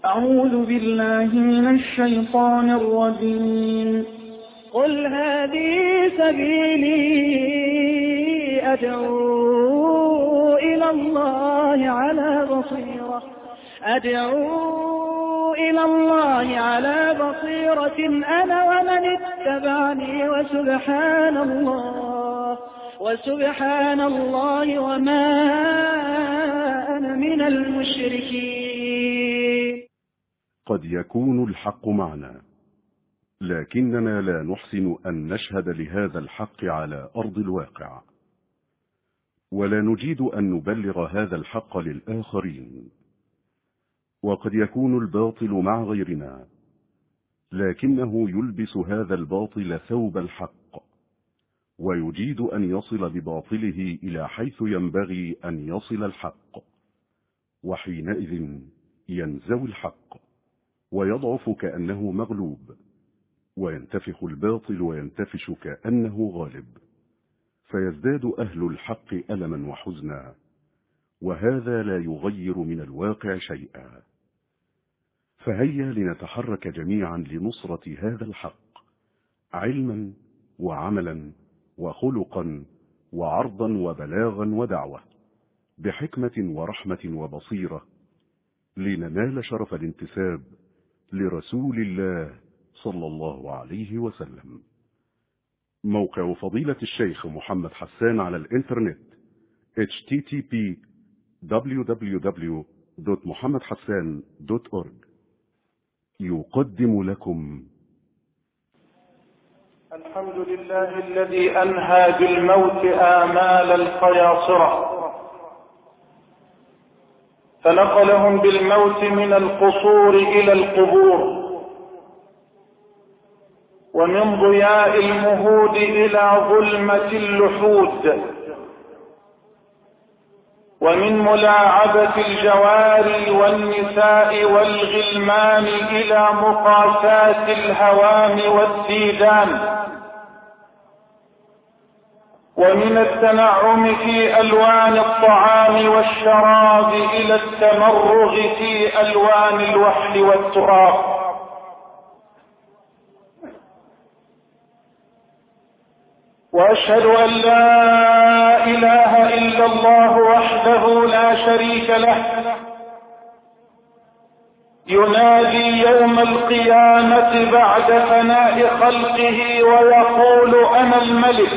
أعوذ بالله من الشيطان الرجيم. قل هذه سبيلي أدعو إلى الله على بصيرة أنا ومن اتبعني وسبحان الله وما أنا من المشركين. قد يكون الحق معنا، لكننا لا نحسن أن نشهد لهذا الحق على أرض الواقع، ولا نجيد أن نبلغ هذا الحق للآخرين. وقد يكون الباطل مع غيرنا، لكنه يلبس هذا الباطل ثوب الحق، ويجيد أن يصل بباطله إلى حيث ينبغي أن يصل الحق، وحينئذ ينزوي الحق ويضعف كأنه مغلوب، وينتفخ الباطل وينتفش كأنه غالب، فيزداد أهل الحق ألما وحزنا، وهذا لا يغير من الواقع شيئا. فهيا لنتحرك جميعا لنصرة هذا الحق، علما وعملا وخلقا وعرضا وبلاغا ودعوة، بحكمة ورحمة وبصيرة، لننال شرف الانتساب لرسول الله صلى الله عليه وسلم. موقع فضيلة الشيخ محمد حسان على الإنترنت http://www.muhammadhassan.org يقدم لكم الحمد لله الذي أنهى بالموت آمال القياصرة، فنقلهم بالموت من القصور إلى القبور، ومن ضياء المهود إلى ظلمة اللحود، ومن ملاعبة الجواري والنساء والغلمان إلى مقاساة الهوام والديدان، ومن التنعم في ألوان الطعام والشراب إلى التمرغ في ألوان الوحل والتراب. وأشهد أن لا إله إلا الله وحده لا شريك له، ينادي يوم القيامة بعد فناء خلقه ويقول: أنا الملك،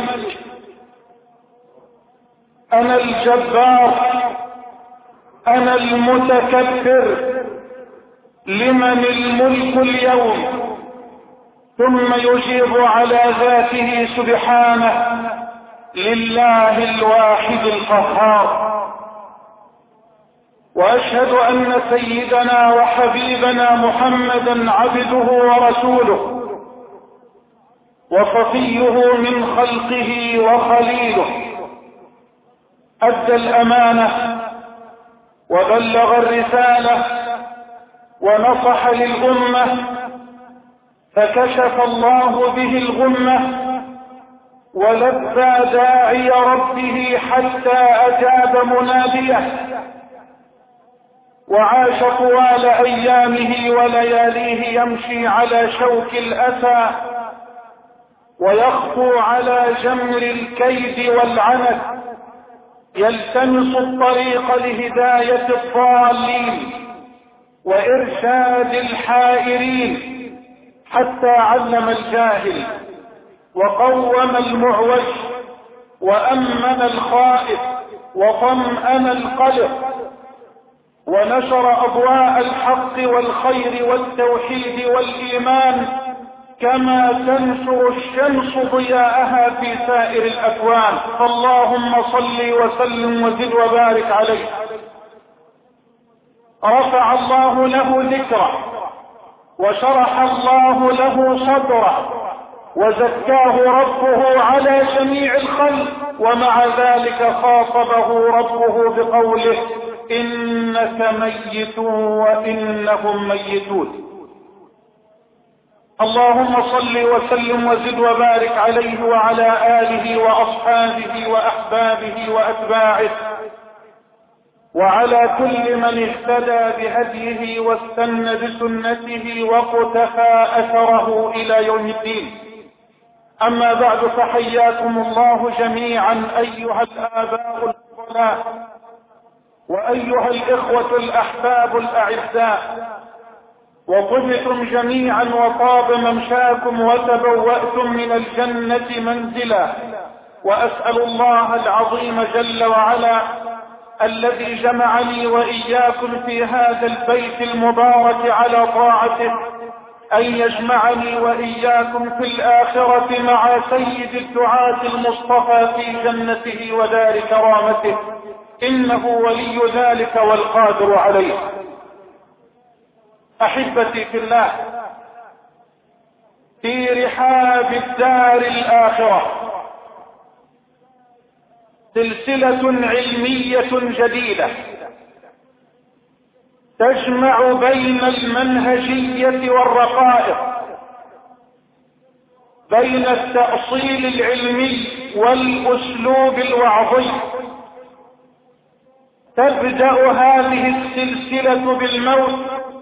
أنا الجبار، أنا المتكبر، لمن الملك اليوم؟ ثم يجيب على ذاته سبحانه: لله الواحد القهار. وأشهد أن سيدنا وحبيبنا محمدا عبده ورسوله، وصفيه من خلقه وخليله، أدى الأمانة وبلغ الرسالة ونصح للأمة، فكشف الله به الغمة ولبى داعي ربه حتى أجاب مناديه، وعاش طوال أيامه ولياليه يمشي على شوك الأسى، ويخطو على جمر الكيد والعنت، يلتمس الطريق لهداية الضالين وإرشاد الحائرين، حتى علم الجاهل وقوم المعوج وأمن الخائف وطمأن القلق، ونشر أضواء الحق والخير والتوحيد والإيمان كما تنشر الشمس ضياءها في سائر الأكوان. فاللهم صل وسلم وزد وبارك عليه. رفع الله له ذكره، وشرح الله له صدره، وزكاه ربه على جميع الخلق، ومع ذلك خاطبه ربه بقوله: إنك ميت وإنهم ميتون. اللهم صل وسلم وزد وبارك عليه وعلى آله وأصحابه وأحبابه وأتباعه وعلى كل من اهتدى بهديه واستنى بسنته وقتفى أثره إلى يوم الدين. أما بعد، فحياكم الله جميعا أيها الآباء الفضلاء وأيها الإخوة الأحباب الأعزاء، وطبتم جميعا وطاب ممشاكم وتبوأتم من الجنة منزلا. وأسأل الله العظيم جل وعلا الذي جمعني وإياكم في هذا البيت المبارك على طاعته أن يجمعني وإياكم في الآخرة مع سيد الدعاة المصطفى في جنته ودار كرامته، إنه ولي ذلك والقادر عليه. أحبتي في الله، في رحاب الدار الآخرة سلسلة علمية جديدة تجمع بين المنهجية والرقائق، بين التأصيل العلمي والأسلوب الوعظي. تبدأ هذه السلسلة بالموت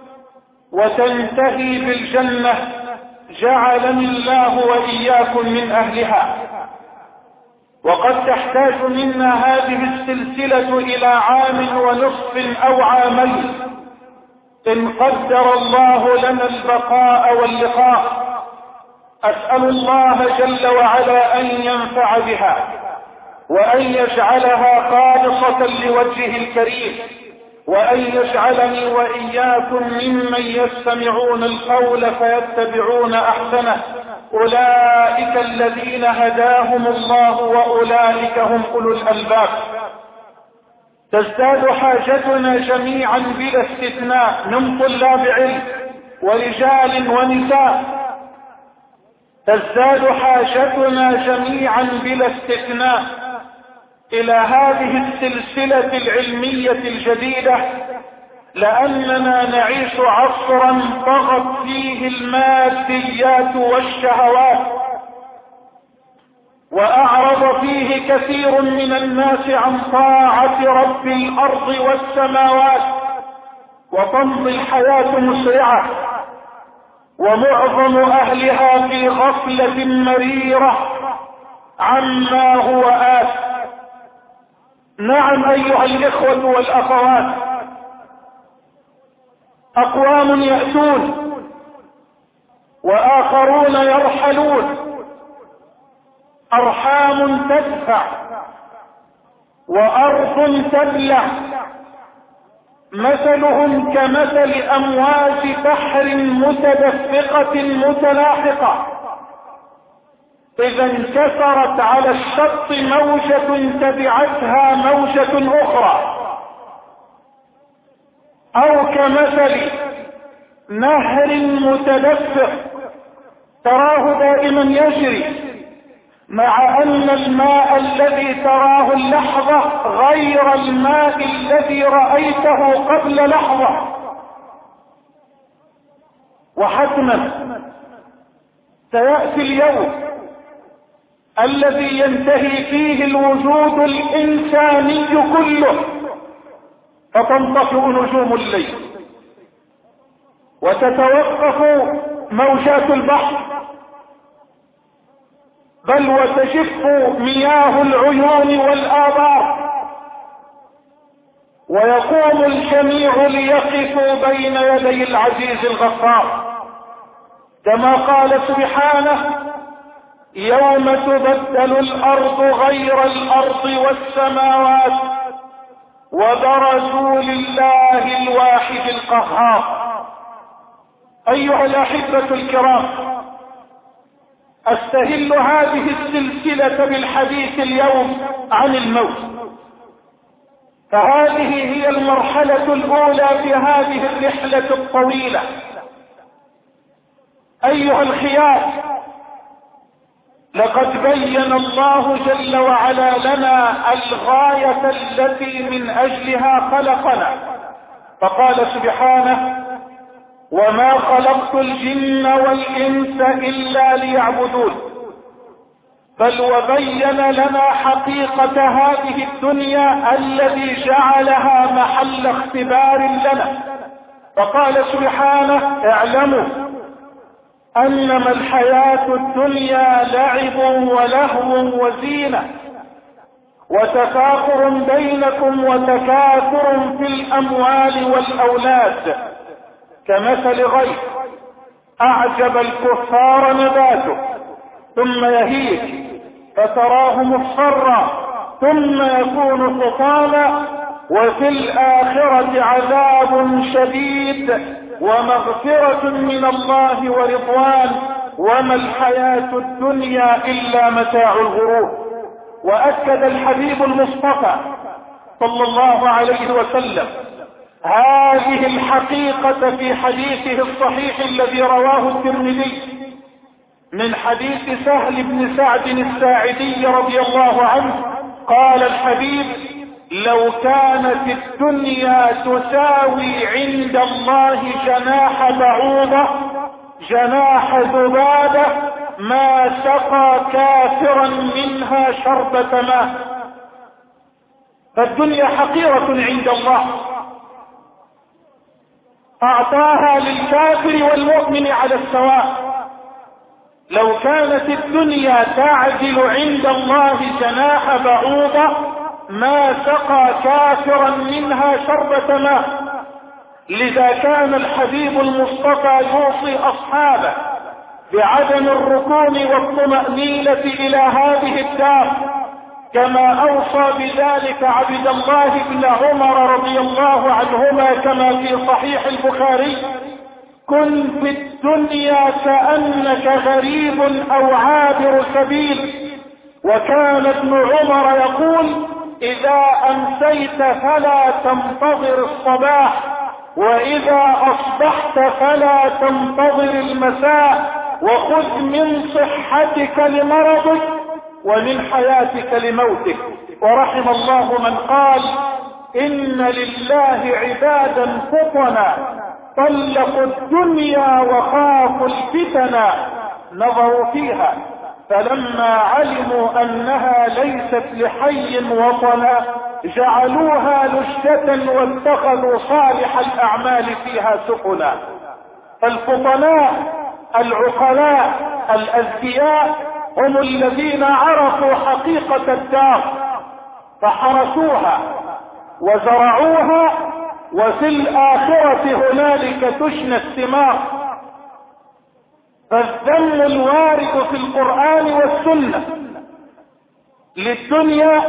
وتنتهي بالجنة، جعلني الله وإياكم من أهلها. وقد تحتاج منا هذه السلسلة إلى 1.5 عام أو 2 عام إن قدر الله لنا البقاء واللقاء. أسأل الله جل وعلا أن ينفع بها وأن يجعلها خالصة لوجهه الكريم، وأن يجعلني وإياكم ممن يستمعون القول فيتبعون أحسنه. أولئك الذين هداهم الله وأولئك هم أولو الألباب. تزداد حاجتنا جميعا بلا استثناء من طلاب علم ورجال ونساء، تزداد حاجتنا جميعا بلا استثناء إلى هذه السلسلة العلمية الجديدة، لأننا نعيش عصرا طغت فيه الماديات والشهوات، وأعرض فيه كثير من الناس عن طاعة رب الأرض والسماوات، وتمضي الحياة مسرعة، ومعظم أهلها في غفلة مريرة عما هو آت. نعم أيها الإخوة والأخوات، أقوام يأتون وآخرون يرحلون، أرحام تدفع وأرض تبلع، مثلهم كمثل أمواج بحر متدفقة متلاحقة، إذا انكسرت على الشط موجة تبعتها موجة أخرى، أو كمثل نهر متدفق تراه دائما يجري، مع أن الماء الذي تراه اللحظة غير الماء الذي رأيته قبل لحظة. وحتما سيأتي اليوم الذي ينتهي فيه الوجود الإنساني كله، فتنطفئ نجوم الليل وتتوقف موجات البحر، بل وتجف مياه العيون والآبار، ويقوم الجميع ليقفوا بين يدي العزيز الغفار، كما قال سبحانه: يوم تبدل الأرض غير الأرض والسماوات وبرزوا لله الواحد القهار. أيها الأحبة الكرام، أستهل هذه السلسلة بالحديث اليوم عن الموت، فهذه هي المرحلة الأولى في هذه الرحلة الطويلة. أيها الخيار، لقد بين الله جل وعلا لنا الغاية التي من أجلها خلقنا، فقال سبحانه: وما خلقت الجن والإنس إلا ليعبدون. بل وبين لنا حقيقة هذه الدنيا الذي جعلها محل اختبار لنا. فقال سبحانه: اعلموا انما الحياة الدنيا لعب ولهو وزينة وتفاخر بينكم وتكاثر في الاموال والاولاد كمثل غيث اعجب الكفار نباته ثم يهيج فتراه مصفرا ثم يكون حطاما وفي الآخرة عذاب شديد ومغفرة من الله ورضوان وما الحياة الدنيا إلا متاع الغرور. وأكد الحبيب المصطفى صلى الله عليه وسلم هذه الحقيقة في حديثه الصحيح الذي رواه الترمذي من حديث سهل بن سعد الساعدي رضي الله عنه قال الحبيب: لو كانت الدنيا تساوي عند الله جناح بعوضة جناح ذبابة ما سقى كافرا منها شربة ماء. فالدنيا حقيرة عند الله، أعطاها للكافر والمؤمن على السواء. لو كانت الدنيا تعدل عند الله جناح بعوضة ما سقى كافرا منها شربة ماء. لذا كان الحبيب المصطفى يوصي أصحابه بعدم الركون والطمأنينة إلى هذه الدار، كما أوصى بذلك عبد الله بن عمر رضي الله عنهما كما في صحيح البخاري: كن في الدنيا كأنك غريب أو عابر سبيل. وكان ابن عمر يقول: إذا أمسيت فلا تنتظر الصباح وإذا أصبحت فلا تنتظر المساء وخذ من صحتك لمرضك ومن حياتك لموتك. ورحم الله من قال: إن لله عبادا فطنا طلقوا الدنيا وخافوا الفتنا نظروا فيها فلما علموا أنها ليست لحي وطنا جعلوها لجة واتخذوا صالح الأعمال فيها سفنا. فالفطناء العقلاء الأذكياء هم الذين عرفوا حقيقة الدار فحرسوها وزرعوها، وفي الآخرة هنالك تجنى الثمار. فالذم الوارد في القرآن والسنة للدنيا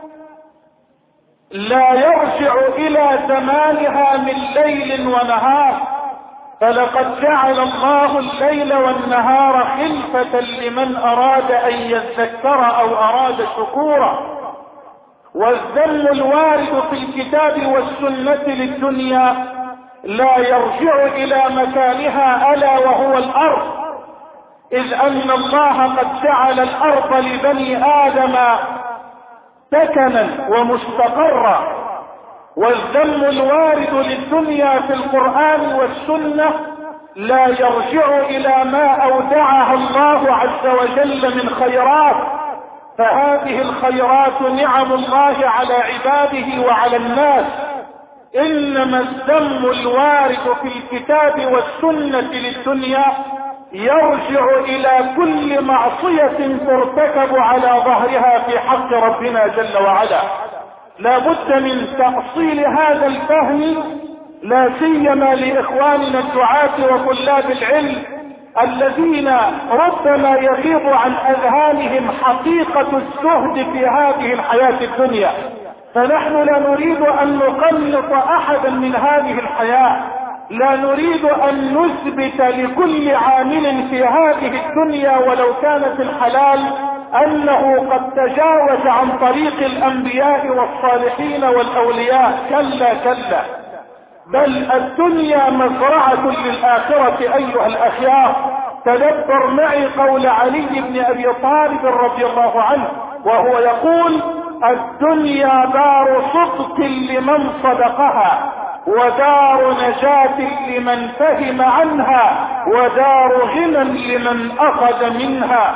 لا يرجع إلى زمانها من ليل ونهار، فلقد جعل الله الليل والنهار خلفة لمن أراد أن يذكر أو أراد شكورا. والذم الوارد في الكتاب والسنة للدنيا لا يرجع إلى مكانها ألا وهو الأرض، إذ أن الله قد جعل الأرض لبني آدم سكنا ومستقرا. والذم الوارد للدنيا في القرآن والسنة لا يرجع إلى ما أودعها الله عز وجل من خيرات، فهذه الخيرات نعم الله على عباده وعلى الناس. إنما الذم الوارد في الكتاب والسنة للدنيا يرجع إلى كل معصية ترتكب على ظهرها في حق ربنا جل وعلا. لا بد من تأصيل هذا الفهم، لا سيما لإخواننا الدعاة وطلاب العلم الذين ربما يغيب عن أذهانهم حقيقة الزهد في هذه الحياة الدنيا. فنحن لا نريد أن نقلط أحدا من هذه الحياة، لا نريد أن نثبت لكل عامل في هذه الدنيا ولو كانت الحلال أنه قد تجاوز عن طريق الأنبياء والصالحين والأولياء. كلا كلا، بل الدنيا مزرعة للآخرة أيها الأخيار. تدبر معي قول علي بن أبي طالب رضي الله عنه وهو يقول: الدنيا دار صدق لمن صدقها ودار نجاة لمن فهم عنها ودار غنى لمن أخذ منها.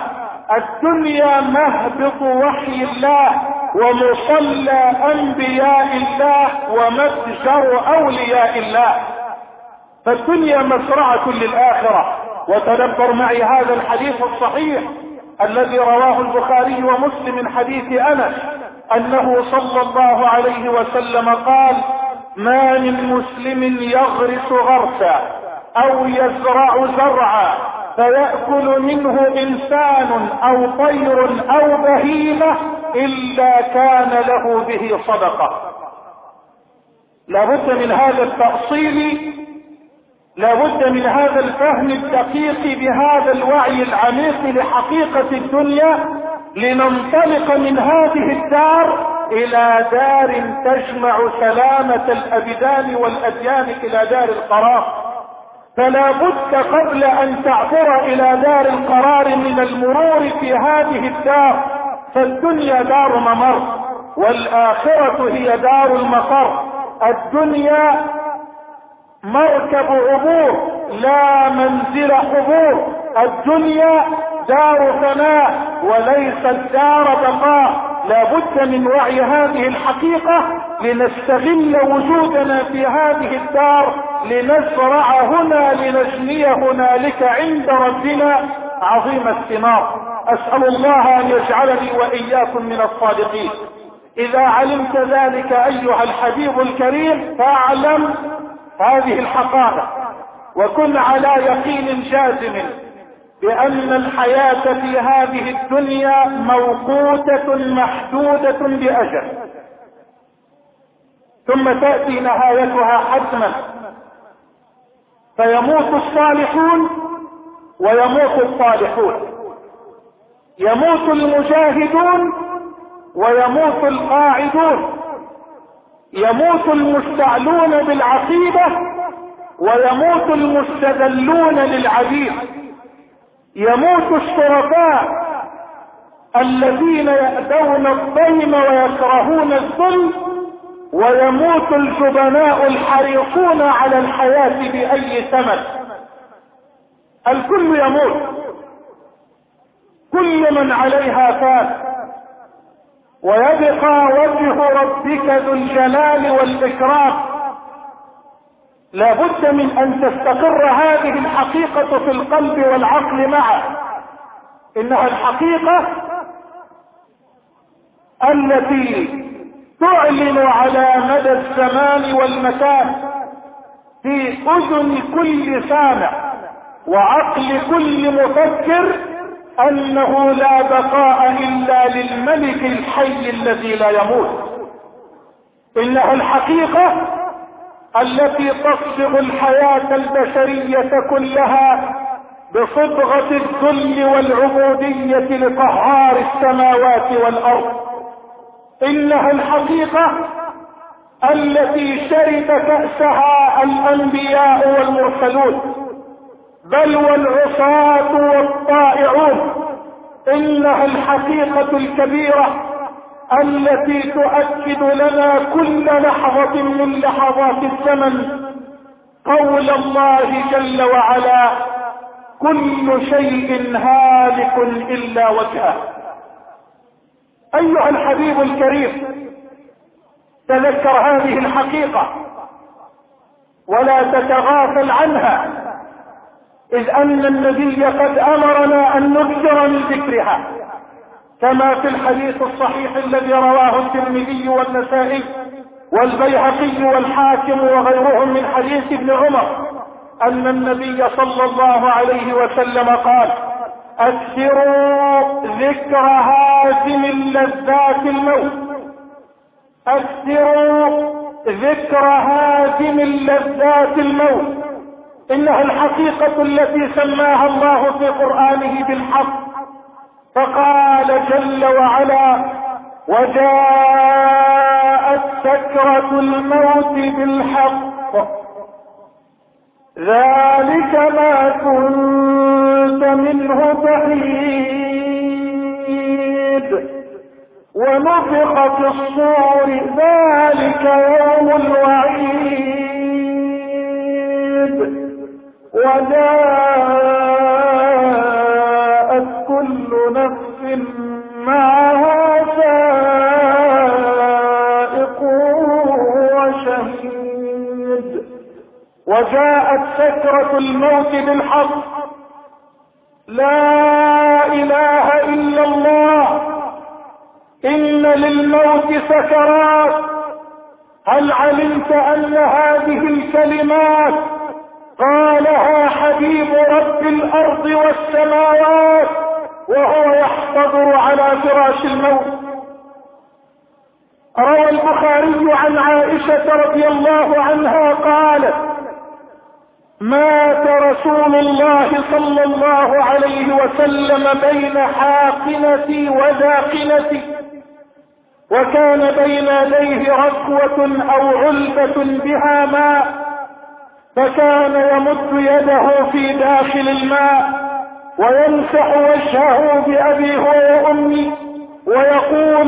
الدنيا مهبط وحي الله ومصلى انبياء الله ومتجر اولياء الله، فالدنيا مزرعة للآخرة. وتدبر معي هذا الحديث الصحيح الذي رواه البخاري ومسلم من حديث أنس أنه صلى الله عليه وسلم قال: ما من مسلم يغرس غرسا أو يزرع زرعا فيأكل منه إنسان أو طير أو بهيمة إلا كان له به صدقة. لابد من هذا التأصيل، لابد من هذا الفهم الدقيق بهذا الوعي العميق لحقيقة الدنيا، لننطلق من هذه الدار إلى دار تجمع سلامة الأبدان والأديان إلى دار القرار. فلا بد قبل أن تعبر إلى دار القرار من المرور في هذه الدار، فالدنيا دار ممر والآخرة هي دار المقر. الدنيا مركب عبور لا منزل حضور، الدنيا دار فناء وليست دار بقاء. لا بد من وعي هذه الحقيقة لنستغل وجودنا في هذه الدار، لنزرع هنا لنجني هنالك عند ربنا عظيم الثمار. أسأل الله أن يجعلني وإياكم من الصادقين. إذا علمت ذلك أيها الحبيب الكريم فاعلم هذه الحقائق، وكن على يقين جازم بأن الحياة في هذه الدنيا موقوتة محدودة بأجل، ثم تأتي نهايتها حتما، فيموت الصالحون ويموت الصالحون، يموت المجاهدون ويموت القاعدون، يموت المستعلون بالعقيدة ويموت المستذلون للعبيد، يموت الشرفاء الذين يأدون الضيم ويكرهون الذل، ويموت الجبناء الحريصون على الحياة بأي ثمن. الكل يموت، كل من عليها فان، ويبقى وجه ربك ذو الجلال والإكرام. لا بد من أن تستقر هذه الحقيقة في القلب والعقل معا. إنها الحقيقة التي تعلن على مدى الزمان والمكان في أذن كل سامع وعقل كل مفكر أنه لا بقاء إلا للملك الحي الذي لا يموت. إنها الحقيقة التي تصبغ الحياة البشرية كلها بصبغة الذل والعبودية لقهار السماوات والأرض. إنها الحقيقة التي شرب كأسها الأنبياء والمرسلون بل والعصاة والطائعون. إنها الحقيقة الكبيرة التي تؤكد لنا كل لحظة من لحظات الزمن قول الله جل وعلا: كل شيء هالك إلا وجهه. أيها الحبيب الكريم، تذكر هذه الحقيقة ولا تتغافل عنها، إذ أن النبي قد أمرنا أن نكثر من ذكرها، كما في الحديث الصحيح الذي رواه الترمذي والنسائي والبيهقي والحاكم وغيرهم من حديث ابن عمر أن النبي صلى الله عليه وسلم قال: أكثروا ذكر هازم اللذات الموت، أكثروا ذكر هازم اللذات الموت. إنها الحقيقة التي سماها الله في قرآنه بالحق، فقال جل وعلا: وجاءت سكرة الموت بالحق ذلك ما كنت منه تحيد ونفخ في الصور ذلك يوم الوعيد وجاءت كل نفس وجاءت سكرة الموت بالحق. لا إله إلا الله. إن للموت سكرات. هل علمت أن هذه الكلمات قالها حبيب رب الأرض والسماوات وهو يحتضر على فراش الموت؟ روى البخاري عن عائشة رضي الله عنها قالت: مات رسول الله صلى الله عليه وسلم بين حاقنتي وذاقنتي، وكان بين يديه ركوة أو علبة بها ماء، فكان يمد يده في داخل الماء ويمسح وجهه بأبي هو وأمي ويقول: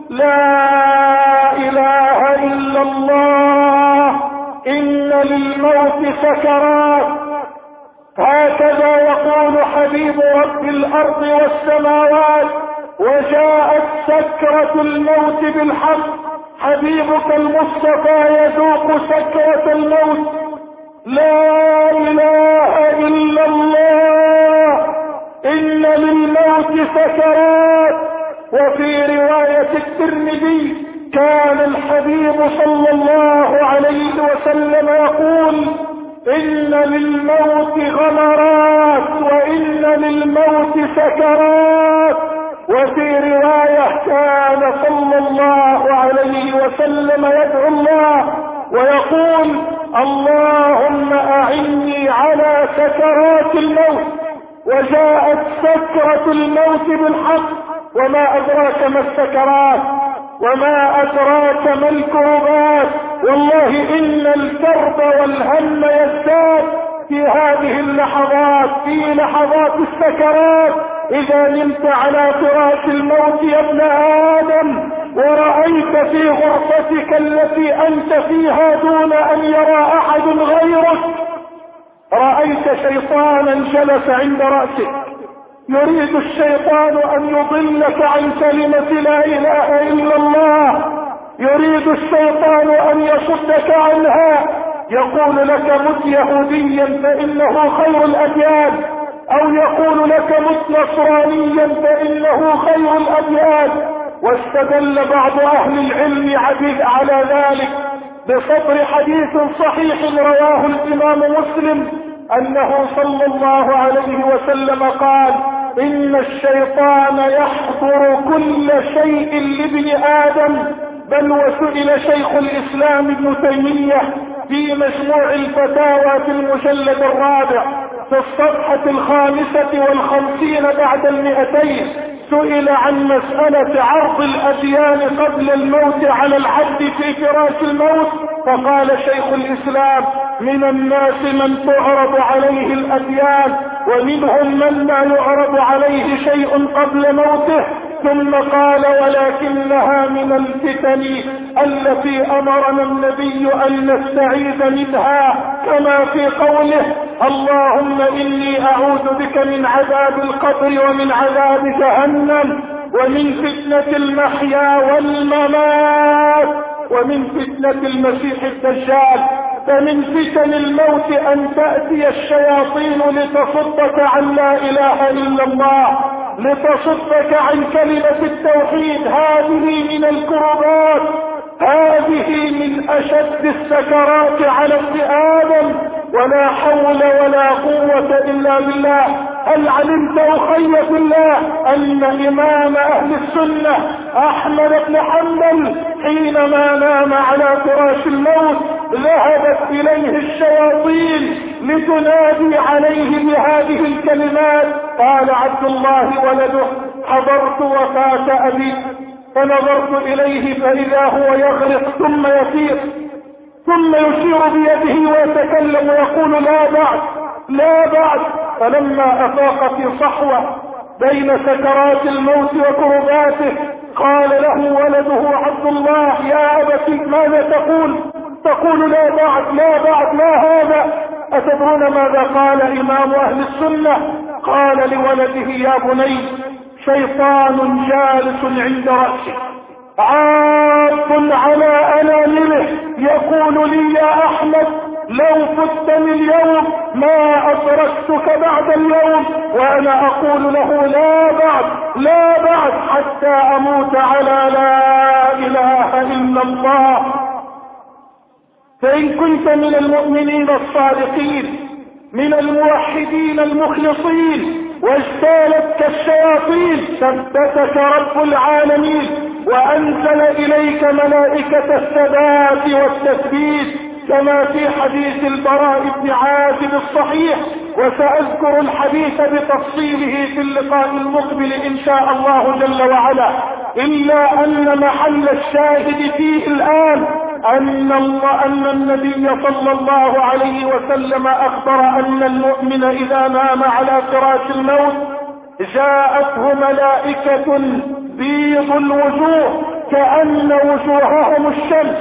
لا إله إلا الله، إن للموت سكرات. هكذا يقول حبيب رب الأرض والسماوات. وجاءت سكرة الموت بالحق. حبيبك المصطفى يذوق سكرة الموت. لا إله إلا الله، إن للموت سكرات. وفي رواية الترمذي كان الحبيب صلى الله عليه وسلم يقول: إن للموت غمرات وإن للموت سكرات. وفي رواية كان صلى الله عليه وسلم يدعو الله ويقول: اللهم أعني على سكرات الموت. وجاءت سكرة الموت بالحق. وما أدراك ما السكرات، وما أدراك ما الكربات. والله إن الكرب والهم يزداد في هذه اللحظات، في لحظات السكرات. إذا نمت على فراش الموت يا ابن آدم ورأيت في غرفتك التي أنت فيها دون أن يرى أحد غيرك، رأيت شيطانا جلس عند رأسك. يريد الشيطان أن يضلك عن كلمة لا إله إلا الله. يريد الشيطان أن يصدك عنها. يقول لك: مت يهوديا فإنه خير الأديان، أو يقول لك: مت نصرانيا فإنه خير الأديان. واستدل بعض أهل العلم على ذلك بصدر حديث صحيح رواه الإمام مسلم أنه صلى الله عليه وسلم قال: إن الشيطان يحضر كل شيء لابن آدم. بل وسئل شيخ الإسلام ابن تيمية في مجموع الفتاوى في المجلد الرابع في الصفحة 55 بعد 200، سئل عن مسألة عرض الأديان قبل الموت على العبد في فراش الموت، فقال شيخ الإسلام: من الناس من تعرض عليه الأديان، ومنهم من لا يعرض عليه شيء قبل موته. ثم قال: ولكنها من الفتن التي أمرنا النبي أن نستعيذ منها، كما في قوله: اللهم إني أعوذ بك من عذاب القبر ومن عذاب جهنم ومن فتنة المحيا والممات ومن فتنة المسيح الدجال. فمن فتن الموت أن تأتي الشياطين لتصدك عن لا إله إلا الله، لتصدك عن كلمة التوحيد. هذه من الكربات، هذه من أشد السكرات على ابن آدم. ولا حول ولا قوة إلا بالله. هل علمت أخي في الله أن إمام أهل السنة أحمد بن حنبل حينما نام على فراش الموت ذهبت إليه الشياطين لتنادي عليه بهذه الكلمات؟ قال عبد الله ولده: حضرت وفاة أبي فنظرت إليه فإذا هو يغرق ثم يفيق، ثم يشير بيده ويتكلم ويقول: لا بعد لا بعد. فلما أفاق في صحوة بين سكرات الموت وكرباته قال له ولده عبد الله: يا أبت ماذا تقول؟ تقول لا بعد لا بعد، ما هذا؟ أتدرون ماذا قال إمام أهل السنة؟ قال لولده: يا بني، شيطان جالس عند رأسه عاض على أنامله يقول لي: يا أحمد لو فتني اليوم ما أدركتك بعد اليوم. وأنا أقول له لا بعد حتى أموت على لا إله إلا الله. فإن كنت من المؤمنين الصادقين من الموحدين المخلصين واجتالتك الشياطين ثبتك رب العالمين وأنزل إليك ملائكة الثبات والتثبيت كما في حديث البراء بن عازب الصحيح، وسأذكر الحديث بتفصيله في اللقاء المقبل إن شاء الله جل وعلا. إلا أن محل الشاهد فيه الآن أن النبي صلى الله عليه وسلم أخبر أن المؤمن إذا نام على فراش الموت جاءته ملائكة بيض الوجوه كأن وجوههم الشمس،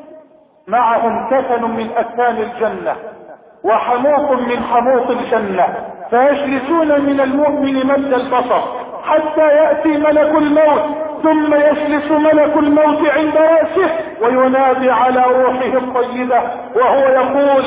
معهم كفن من أكفان الجنة وحموط من حموط الجنة، فيجلسون من المؤمن مد البصر حتى يأتي ملك الموت، ثم يجلس ملك الموت عند رأسه وينادي على روحه الطيبة وهو يقول: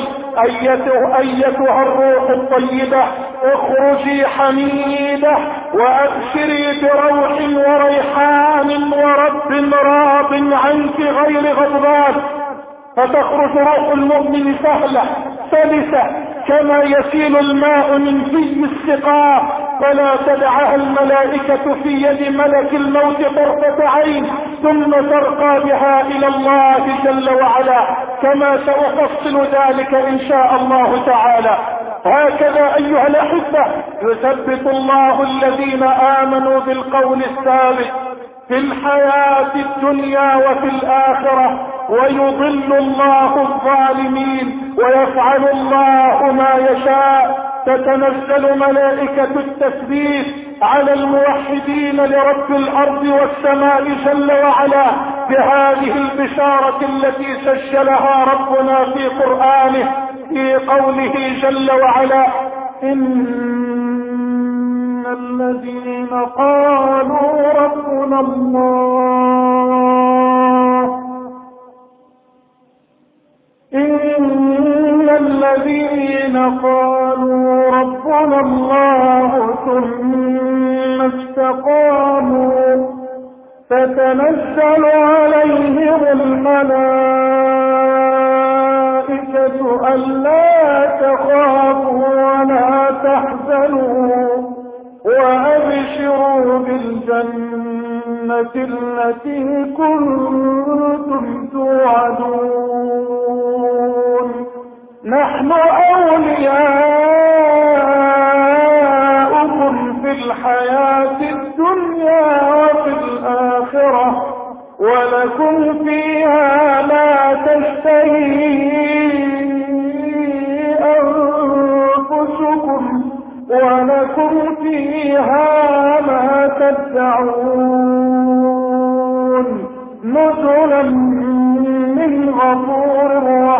أيتها الروح الطيبة اخرجي حميدة وأبشري بروح وريحان ورب راض عنك غير غضبان. فتخرج روح المؤمن سهلة سلسة كما يسيل الماء من في السقاء، فلا تدعها الملائكة في يد ملك الموت طرفة عين، ثم ترقى بها إلى الله جل وعلا، كما سأفصل ذلك إن شاء الله تعالى. هكذا أيها الأحبة يثبت الله الذين آمنوا بالقول الثابت في الحياة الدنيا وفي الآخرة، ويضل الله الظالمين ويفعل الله ما يشاء. تتنزل ملائكة التثبيت على الموحدين لرب الأرض والسماء جل وعلا بهذه البشارة التي سجلها ربنا في قرآنه في قوله جل وعلا: إن الذين قالوا ربنا الله إن الذين قالوا ربنا الله ثم استقاموا تتنزل عليهم الملائكة ألا تخافوا ولا تحزنوا وأبشروا بالجنة التي كنتم توعدون نحن أولياؤكم في الحياة الدنيا وفي الآخرة ولكم فيها ما تشتهي أنفسكم ولكم فيها ما تدعون نزلا من غفور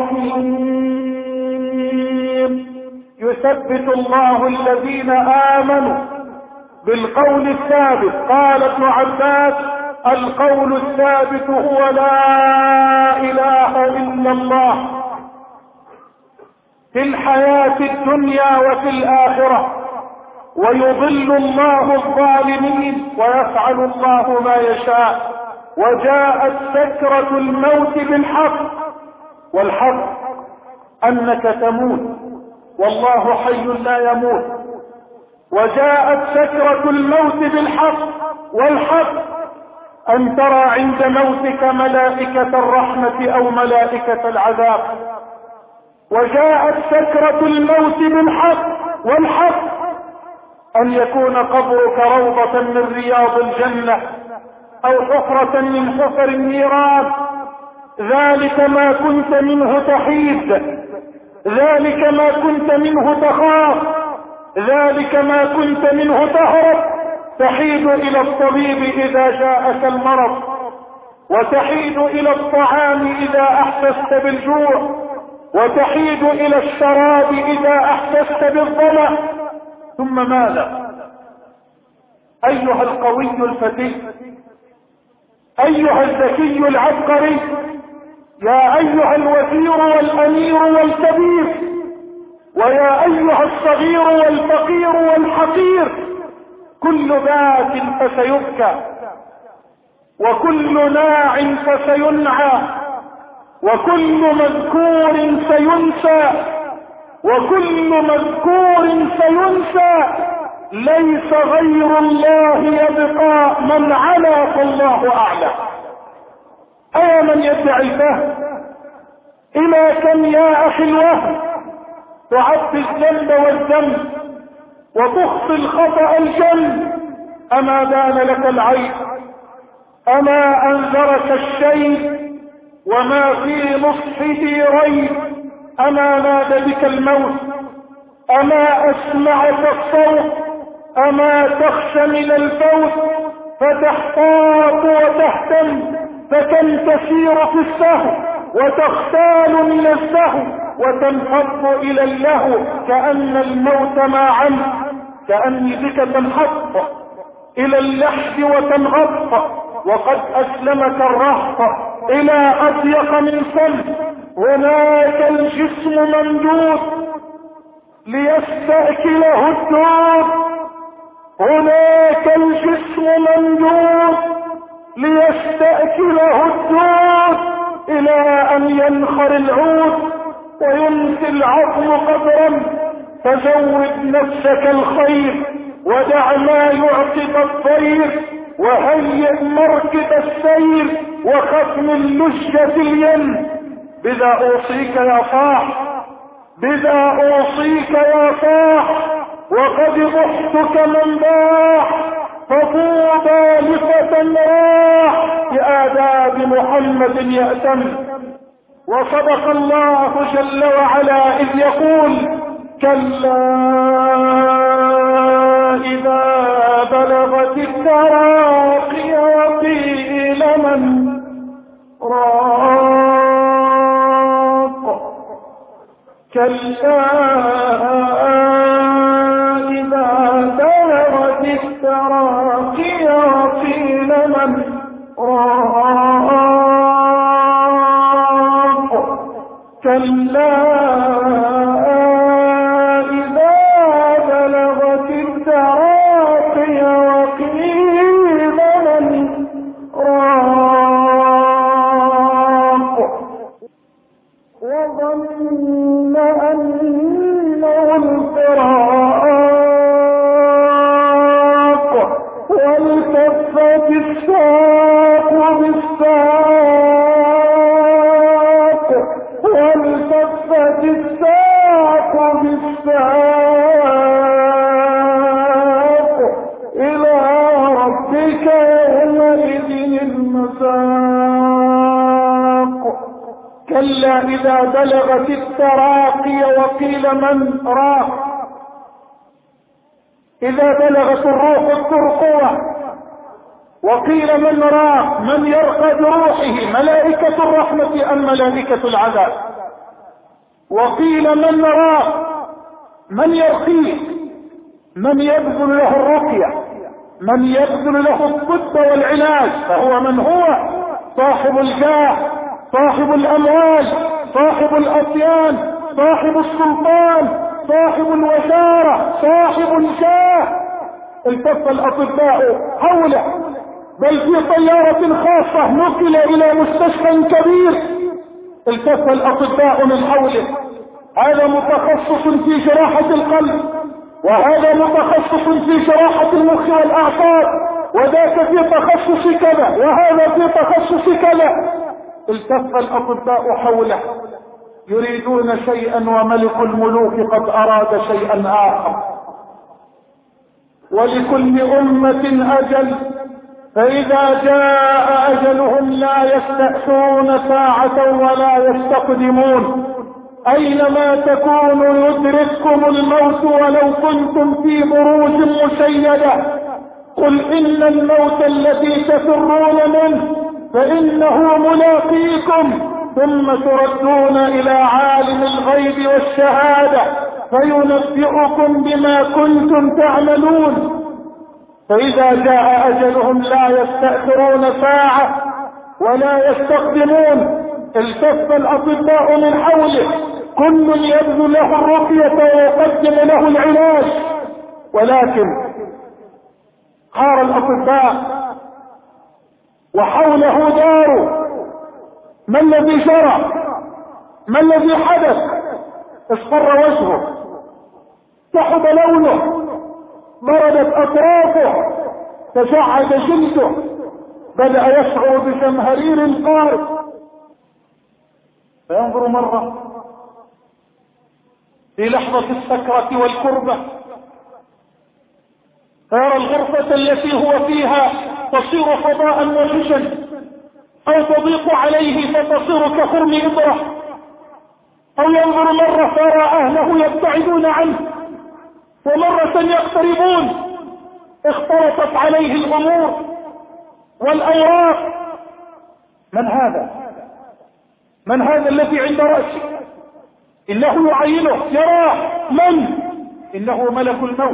رحيم. يثبت الله الذين آمنوا بالقول الثابت. قال ابن عباس: القول الثابت هو لا إله إلا الله في الحياة الدنيا وفي الآخرة، ويضل الله الظالمين ويفعل الله ما يشاء. وجاءت سكرة الموت بالحق، والحق أنك تموت والله حي لا يموت. وجاءت سكرة الموت بالحق، والحق أن ترى عند موتك ملائكة الرحمة أو ملائكة العذاب. وجاءت سكرة الموت بالحق، والحق أن يكون قبرك روضة من رياض الجنة أو حفرة من حفر النيران. ذلك ما كنت منه تحيد، ذلك ما كنت منه تخاف، ذلك ما كنت منه تهرب. تحيد إلى الطبيب إذا جاءك المرض، وتحيد إلى الطعام إذا أحسست بالجوع، وتحيد إلى الشراب إذا أحسست بالظمأ. ثم ماذا؟ أيها القوي الفتي، أيها الذكي العبقري، يا أيها الوزير والأمير والكبير، ويا أيها الصغير والفقير والحقير، كل بات فسيبكى، وكل ناع فسينعى، وكل مذكور سينسى، وكل مذكور سينسى. ليس غير الله يبقى، من علا فالله أعلى. أيا من يدعي الفهم، إلى كم يا أخي الوهم تعطي الذنب والذنب وتخطي الخطأ الجن؟ أما بان لك العيب؟ أما أنذرك الشيء وما في نصحه ريب؟ أما نادى بك الموت؟ أما أسمعك الصوت؟ أما تخشى من الفوت فتحتاط وتهتم؟ فكم تسير في السهو وتختال من السهو وتنحط إلى اللهو كأن الموت ما عنه، كأني بك تنحط إلى اللحد وتنغط، وقد أسلمك الرهط إلى أضيق من فم. هناك الجسم ممدود ليستأكله الدود، هناك الجسم ممدود ليستأكله الدود، إلى أن ينخر العود وينسي العظم قدرا. فزود نفسك الخير ودع ما يعقب الطير، وهيئ مركب السير وخف من لجة اليم. بذا أوصيك يا صاح، بذا أوصيك يا صاح، وقد ضحتك من باح، فطوبى لفتى راح بآداب محمد يأتم. وصدق الله جل وعلا إذ يقول: كلا إذا بلغت التراقي وقيل من راق، كلا إذا بلغت التراقي وقيل من راق، كلا إذا بلغت التراقي وقيل من راق، وظن أنه الفراق، والتفت الساق بالساق، والتفت الساق بالساق، إلى ربك يومئذ المساق. كلا إذا بلغت التراقي وقيل من راق، إذا بلغت الروح الترقوة وقيل من راق، من يرقى بروحه، ملائكة الرحمة أم ملائكة العذاب؟ وقيل من راق، من يرقيه، من يبذل له الرقية، من يبذل له الطب والعلاج، فهو من هو صاحب الجاه، صاحب الأموال، صاحب الأطيان، صاحب السلطان، صاحب الوزارة، صاحب الجاه. التف الأطباء حوله، بل في طيارة خاصة نقل إلى مستشفى كبير، التف الأطباء من حوله. هذا متخصص في جراحة القلب، وهذا متخصص في جراحة المخ والأعصاب، وذاك في تخصص كذا، وهذا في تخصص كذا. التف الأطباء حوله يريدون شيئا وملك الملوك قد أراد شيئا آخر. ولكل أمة أجل، فإذا جاء أجلهم لا يستأخرون ساعة ولا يستقدمون. أينما تكونوا يدرككم الموت ولو كنتم في بروج مشيدة. قل إن الموت الذي تفرون منه فإنه ملاقيكم، ثم تردون إلى عالم الغيب والشهادة فينبئكم بما كنتم تعملون. فإذا جاء أجلهم لا يستأخرون ساعة ولا يستقدمون. التف الأطباء من حوله، كل يبذل له الرقية ويقدم له العلاج، ولكن حار الأطباء وحوله دار. ما الذي جرى؟ ما الذي حدث؟ اصفر وجهه، سحب لونه، بردت أطرافه، تجعد جلده، بدأ يشعر بجمهرير القارب. فينظر مرة في لحظة السكرة والكربة، فيرى الغرفة التي هو فيها تصير فضاء وحشا، أو تضيق عليه فتصير كخرم إبرة، أو ينظر مرة فيرى أهله يبتعدون عنه، ومرة يقتربون. اختلطت عليه الأمور والأوراق. من هذا؟ من هذا الذي عند رأسه؟ إنه يعينه، يراه. من؟ إنه ملك الموت.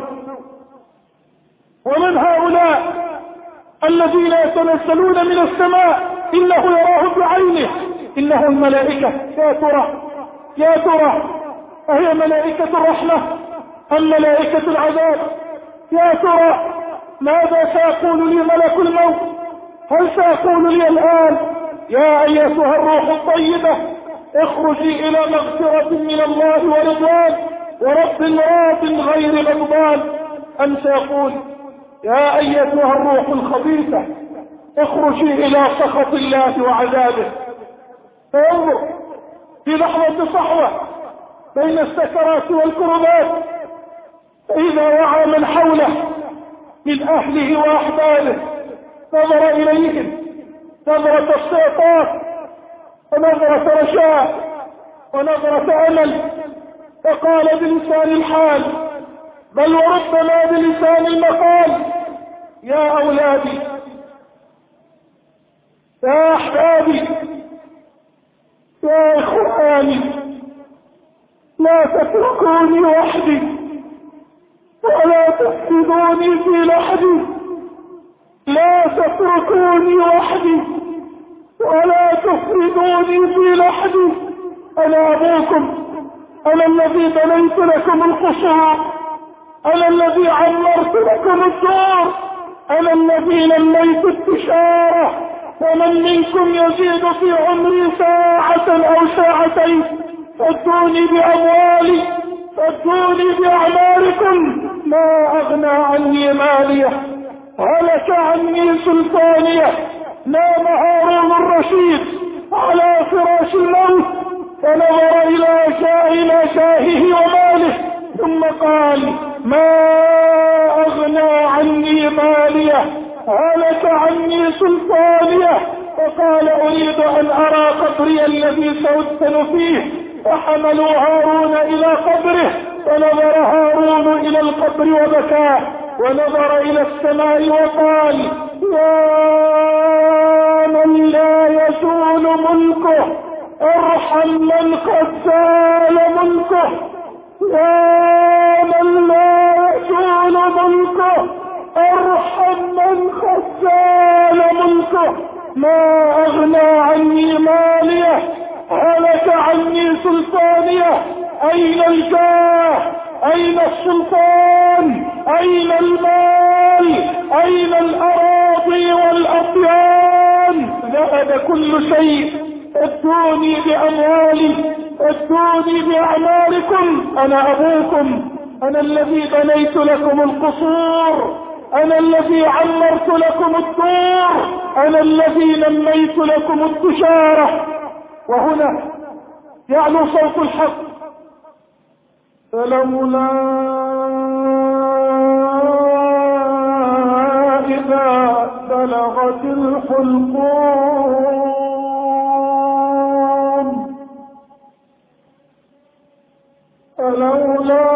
ومن هؤلاء الذين يتنزلون من السماء؟ إنه يراه بعينه، إنه الملائكة. يا ترى أهي ملائكة الرحمة أم ملائكة العذاب؟ يا ترى ماذا سيقول لي ملك الموت؟ هل سيقول لي الآن يا أيتها الروح الطيبة اخرجي إلى مغفرة من الله ورضوان ورب راض غير غضبان، أم سيقول يا أيتها الروح الخبيثة اخرجي إلى سخط الله وعذابه؟ فينظر في لحظة صحوة بين السكرات والكربات، فإذا وعى من حوله من أهله وأحبابه نظر إليهم نظرة استعطاف ونظرة رجاء ونظرة أمل، فقال بلسان الحال بل وربما بلسان المقال: يا أولادي، يا أحبابي، يا إخواني، لا تتركوني وحدي ولا تفقدوني في لحدي، لا تتركوني وحدي ولا تفقدوني في لحدي. أنا أبوكم، أنا الذي بنيت لكم القصور، أنا الذي عمرت لكم الدور، أنا الذي نميت التجارة، ومن منكم يزيد في عمري ساعة أو ساعتين فادوني بأموالي، فادوني بأعماركم، ما أغنى عني مالية، هلك عني سلطانية. نام هارون الرشيد على فراش الموت فنظر إلى شاهه وماله ثم قال: ما أغنى عني مالية، هلك عني سلطانية. فقال: أريد أن أرى قبري الذي سأدفن فيه. فحملوا هارون إلى قبره، فنظر هارون إلى القبر وبكى، ونظر إلى السماء وقال: يا من لا يزول ملكه ارحم من قد زال ملكه، يا من لا يزول ملكه ارحم من قد زال ملكه. ما أغنى عني مالية، هلك عني سلطانية. أين الجاه؟ أين السلطان؟ أين المال؟ أين الأراضي والأطيان؟ ذهب كل شيء. ادوني بأموالي، ادوني بأعمالكم. أنا أبوكم، أنا الذي بنيت لكم القصور، أنا الذي عمرت لكم الدور، أنا الذي نميت لكم التجارة. وهنا يعلو صوت الحق: فلولا إذا بلغت الحلقوم، فلولا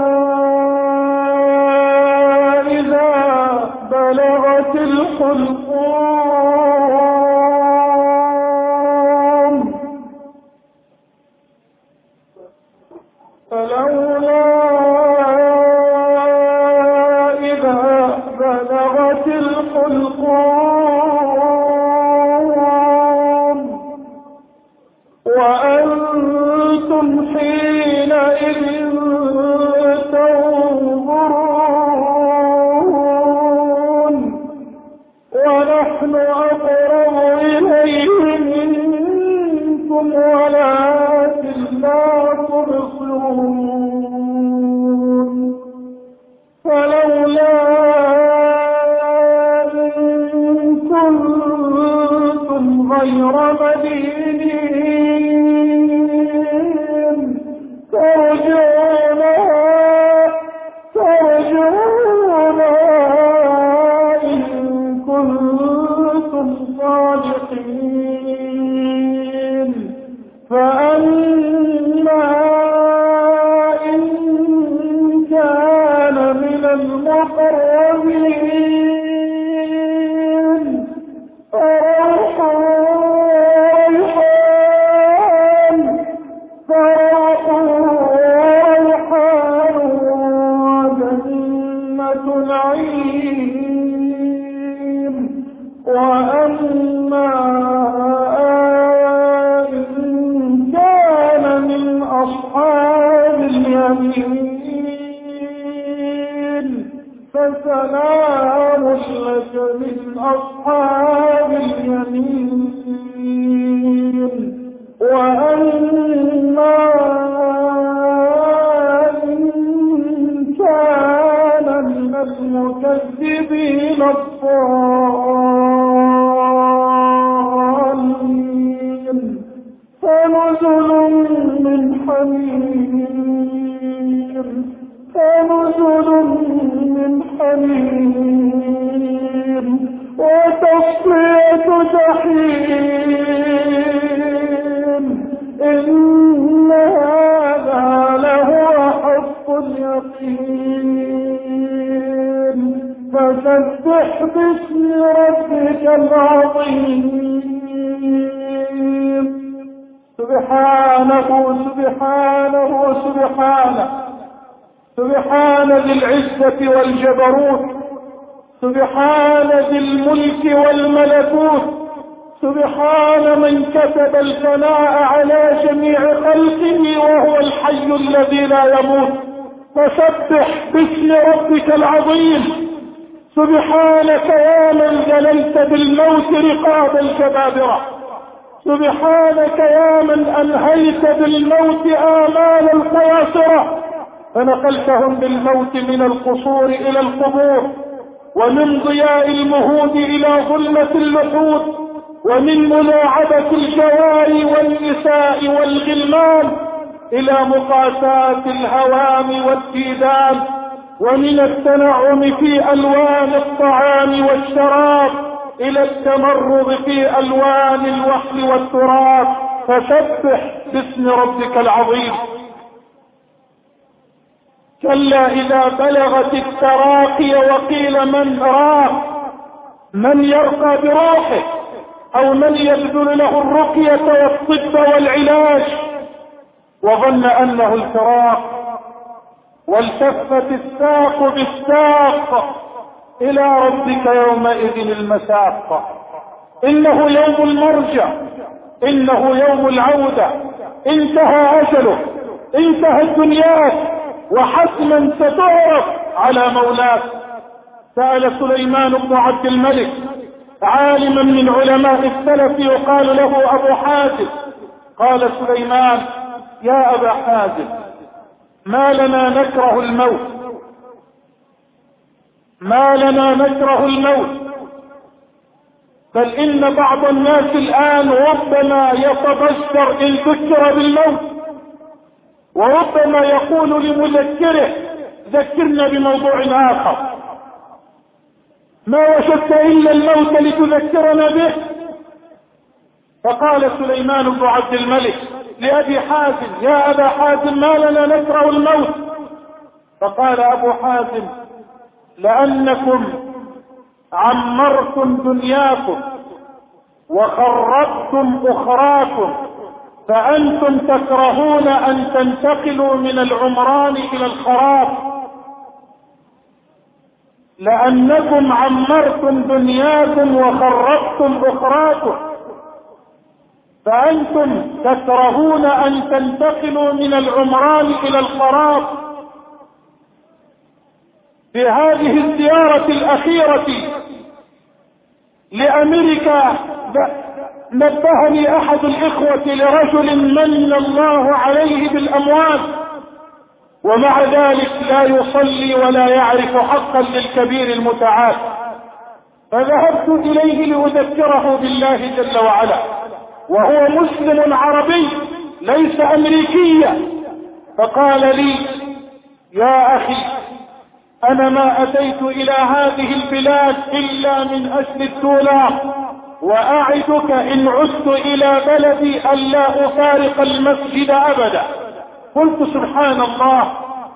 إذا بلغت الحلقوم، فلولا إذا بلغت الحلقوم المقربين فروح وريحان وجنة نعيم. وأما إن كان من أصحاب اليمين فسلام لك من أصحاب اليمين. وأما إن كان من المكذبين الضالين فنزل من حميم وتصفية جحيم. إن هذا لهو حق اليقين. فسبح باسم ربك العظيم. سبحانه سبحانه سبحانه سبحان ذي العزة والجبروت، سبحان ذي الملك والملكوت، سبحان من كتب الثناء على جميع خلقه وهو الحي الذي لا يموت. فسبح باسم ربك العظيم. سبحانك يا من جللت بالموت رقاب الجبابرة، سبحانك يا من أنهيت بالموت آمال القياصرة، فنقلتهم بالموت من القصور إلى القبور، ومن ضياء المهود إلى ظلمة اللحود، ومن ملاعبة الجواري والنساء والغلمان إلى مقاساة الهوام والديدان، ومن التنعم في ألوان الطعام والشراب إلى التمرغ في ألوان الوحل والتراب. فسبح باسم ربك العظيم. كلا إذا بلغت التراقي وقيل من راق، من يرقى بروحه أو من يبذل له الرقية والطب والعلاج، وظن أنه الفراق، والتفت الساق بالساق إلى ربك يومئذ المساق. إنه يوم المرجع، إنه يوم العودة، انتهى أجله، انتهت دنياك، وحتما ستعرف على مولاك. سأل سليمان بن عبد الملك عالما من علماء السلف يقال له أبو حازم، قال سليمان: يا أبا حازم، ما لنا نكره الموت، ما لنا نكره الموت، بل إن بعض الناس الآن ربما يتبشر إن ذكر بالموت، وربما يقول لمذكره: ذكرنا بموضوع آخر، ما وجدت إلا الموت لتذكرنا به. فقال سليمان بن عبد الملك لأبي حازم: يا أبا حازم، ما لنا نكره الموت؟ فقال أبو حازم: لأنكم عمرتم دنياكم وخربتم أخراكم، فأنتم تكرهون أن تنتقلوا من العمران إلى الخراب. لأنكم عمرتم دنياكم وخربتم أخراكم، فأنتم تكرهون أن تنتقلوا من العمران إلى الخراب. في هذه الزيارة الأخيرة لأمريكا نبهني أحد الإخوة لرجل من الله عليه بالأموال، ومع ذلك لا يصلي ولا يعرف حقا للكبير المتعال، فذهبت إليه لأذكره بالله جل وعلا، وهو مسلم عربي ليس أمريكيا. فقال لي: يا أخي، أنا ما أتيت إلى هذه البلاد إلا من أجل الدولار، وأعدك إن عدت إلى بلدي ألا أفارق المسجد أبدا. قلت: سبحان الله،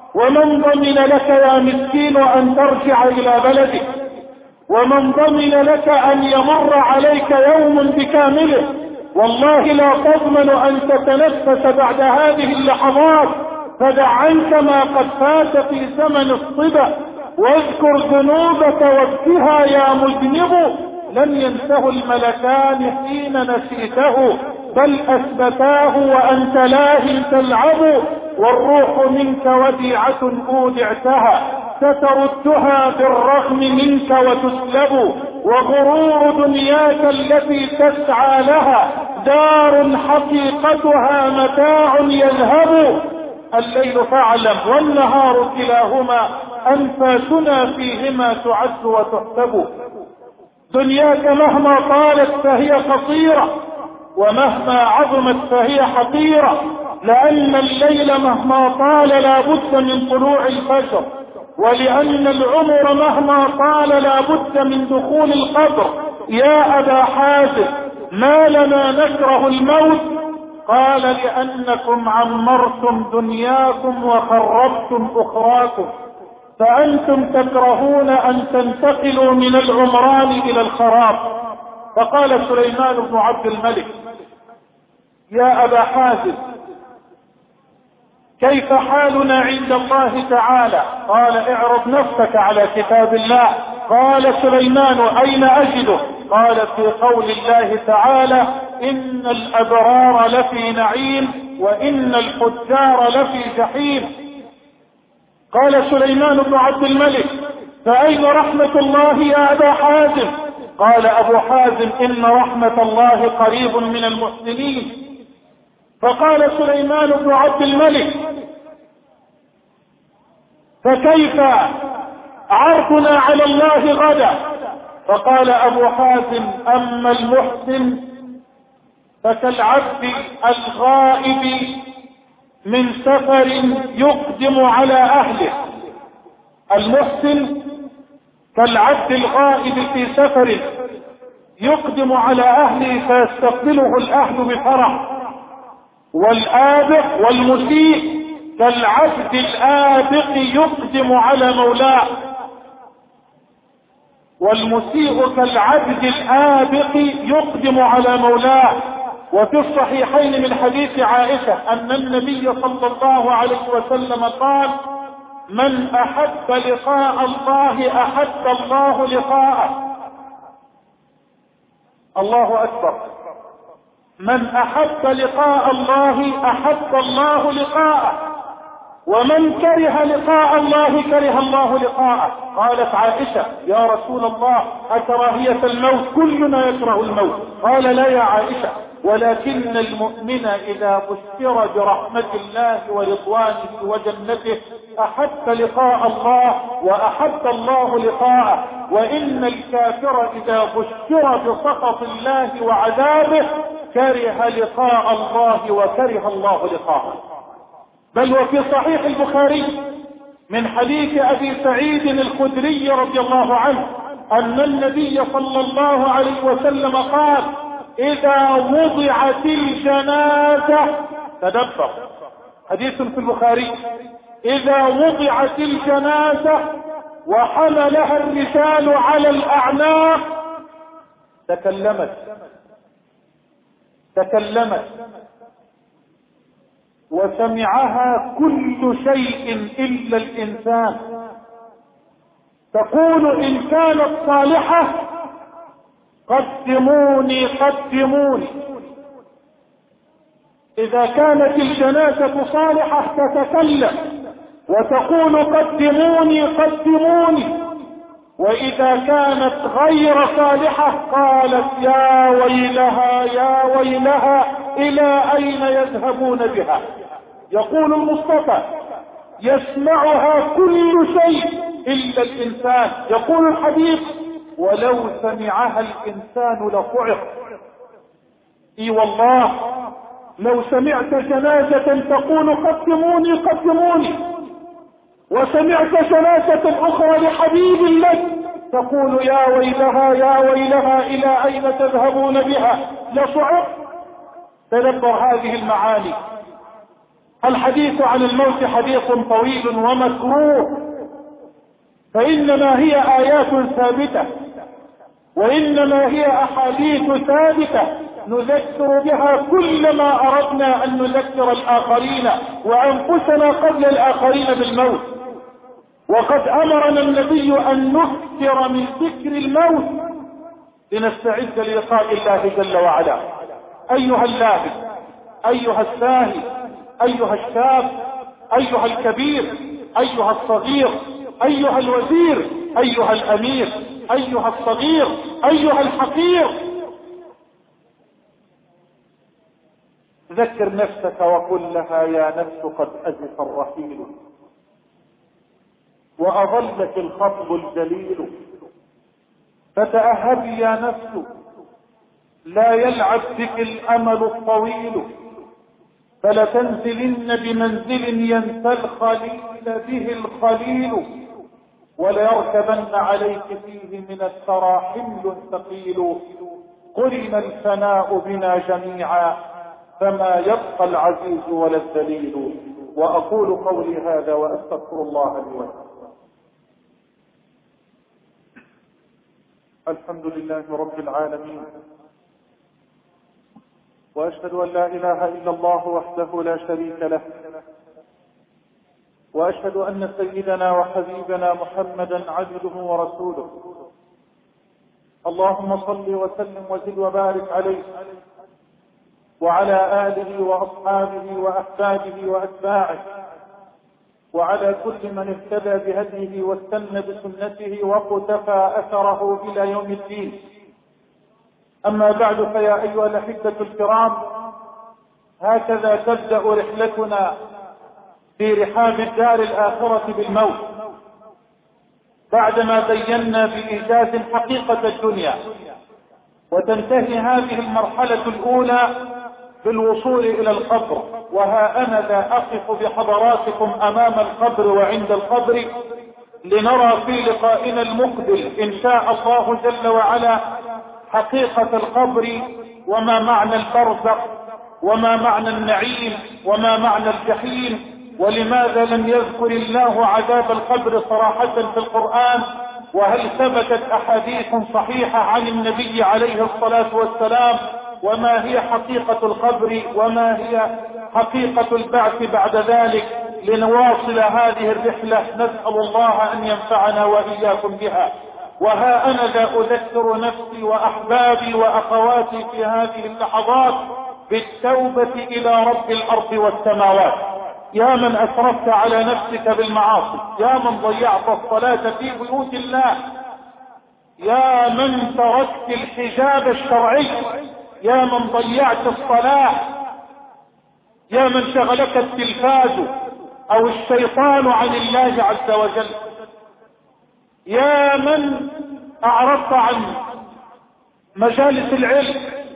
ومن ضمن لك يا مسكين أن ترجع إلى بلدك؟ ومن ضمن لك أن يمر عليك يوم بكامله؟ والله لا تضمن أن تتنفس بعد هذه اللحظات، فدع عنك ما قد فات في زمن الصبا، واذكر ذنوبك وابكها يا مذنب. لم ينته الملكان حين نسيته، بل أثبتاه وأنت لاهٍ تلعب، والروح منك وديعة أودعتها ستردها بالرغم منك وتسلب، وغرور دنياك التي تسعى لها دار حقيقتها متاع يذهب. الليل فاعلم والنهار كلاهما أنفاسنا فيهما تعد وتحسب. دنياك مهما طالت فهي قصيرة، ومهما عظمت فهي حقيرة، لأن الليل مهما طال لا بد من طلوع الفجر، ولأن العمر مهما طال لا بد من دخول القبر. يا أبا حازم ما لنا نكره الموت؟ قال لأنكم عمرتم دنياكم وخربتم أخراكم، فأنتم تكرهون أن تنتقلوا من العمران إلى الخراب. فقال سليمان بن عبد الملك: يا أبا حازم كيف حالنا عند الله تعالى؟ قال: اعرض نفسك على كتاب الله. قال سليمان: أين أجده؟ قال: في قول الله تعالى: إن الأبرار لفي نعيم وإن الفجار لفي جحيم. قال سليمان بن عبد الملك: فأين رحمة الله يا أبا حازم؟ قال أبو حازم: إن رحمة الله قريب من المحسنين. فقال سليمان بن عبد الملك: فكيف عرضنا على الله غدا؟ فقال أبو حازم: أما المحسن فكالعبد الغائب من سفر يقدم على أهله. المحسن كالعبد الغائب في سفر يقدم على أهله فيستقبله الأهل بفرح. والآبق والمسيء كالعبد الآبق يقدم على مولاه، والمسيء كالعبد الآبق يقدم على مولاه. وفي الصحيحين من حديث عائشة أن النبي صلى الله عليه وسلم قال: من أحب لقاء الله أحب الله لقاءه. الله أكبر. من أحب لقاء الله أحب الله لقاءه، ومن كره لقاء الله كره الله لقاءه. قالت عائشة: يا رسول الله أكراهية الموت؟ كلنا يكره الموت. قال: لا يا عائشة، ولكن المؤمن إذا بشر برحمة الله ورضوانه وجنته أحب لقاء الله وأحب الله لقاءه، وإن الكافر إذا بشر بسخط الله وعذابه كره لقاء الله وكره الله لقاءه. بل وفي صحيح البخاري من حديث أبي سعيد الخدري رضي الله عنه أن النبي صلى الله عليه وسلم قال: إذا وضعت الجنازة، تدبر، حديث في البخاري، إذا وضعت الجنازة وحملها الرجال على الأعناق تكلمت وسمعها كل شيء إلا الإنسان، تقول إن كانت صالحة: قدموني قدموني. إذا كانت الجنازة صالحة تتكلم وتقول: قدموني قدموني. وإذا كانت غير صالحة قالت: يا ويلها يا ويلها، إلى أين يذهبون بها؟ يقول المصطفى: يسمعها كل شيء إلا الإنسان. يقول الحديث: ولو سمعها الإنسان لصعق. اي والله، لو سمعت جنازة تقول: قدموني قدموني، وسمعت جنازة أخرى لحبيب لك تقول: يا ويلها يا ويلها، إلى أين تذهبون بها؟ لصعق. تدبر هذه المعاني. الحديث عن الموت حديث طويل ومكروه، فإنما هي آيات ثابتة وإنما هي أحاديث ثابتة نذكر بها كل ما أردنا أن نذكر الآخرين وأنفسنا قبل الآخرين بالموت. وقد أمرنا النبي أن نكثر من ذكر الموت لنستعد للقاء الله جل وعلا. أيها اللاهب، أيها الساهي، أيها الشاب، أيها الكبير، أيها الصغير، أيها الوزير، أيها الأمير، أيها الصغير، أيها الحقير، ذكر نفسك وقل لها يا نفس قد أزف الرحيل وأظلك الخطب الجليل، فتأهبي يا نفس لا يلعب بك الأمل الطويل، فلتنزلن بمنزل ينسى الخليل به الخليل، وليركبن عليك فيه من الثرى حمل ثقيل، قرن الفناء بنا جميعا فما يبقى العزيز ولا الذليل. وأقول قولي هذا وأستغفر الله لي ولكم. الحمد لله رب العالمين، وأشهد أن لا إله إلا الله وحده لا شريك له، وأشهد أن سيدنا وحبيبنا محمدا عبده ورسوله. اللهم صل وسلم وزد وبارك عليه وعلى آله وأصحابه وأحبابه وأتباعه وعلى كل من اهتدى بهديه واستنى بسنته وقتفى أثره إلى يوم الدين. أما بعد، فيا أيها الأحبة الكرام، هكذا تبدأ رحلتنا في رحاب الدار الآخرة بالموت، بعدما بينا بإيجاز حقيقة الدنيا، وتنتهي هذه المرحلة الأولى بالوصول إلى القبر. وها أنا ذا أقف بحضراتكم أمام القبر وعند القبر لنرى في لقائنا المقبل إن شاء الله جل وعلا حقيقة القبر، وما معنى البرزخ، وما معنى النعيم، وما معنى الجحيم، ولماذا لم يذكر الله عذاب القبر صراحة في القرآن، وهل ثبتت أحاديث صحيحة عن النبي عليه الصلاة والسلام، وما هي حقيقة القبر، وما هي حقيقة البعث بعد ذلك. لنواصل هذه الرحلة نسأل الله أن ينفعنا وإياكم بها. وها أنا ذا أذكر نفسي وأحبابي وأخواتي في هذه اللحظات بالتوبة إلى رب الأرض والسماوات. يا من أسرفت على نفسك بالمعاصي، يا من ضيعت الصلاة في بيوت الله، يا من تركت الحجاب الشرعي، يا من ضيعت الصلاة، يا من شغلك التلفاز أو الشيطان عن الله عز وجل، يا من أعرضت عن مجالس العلم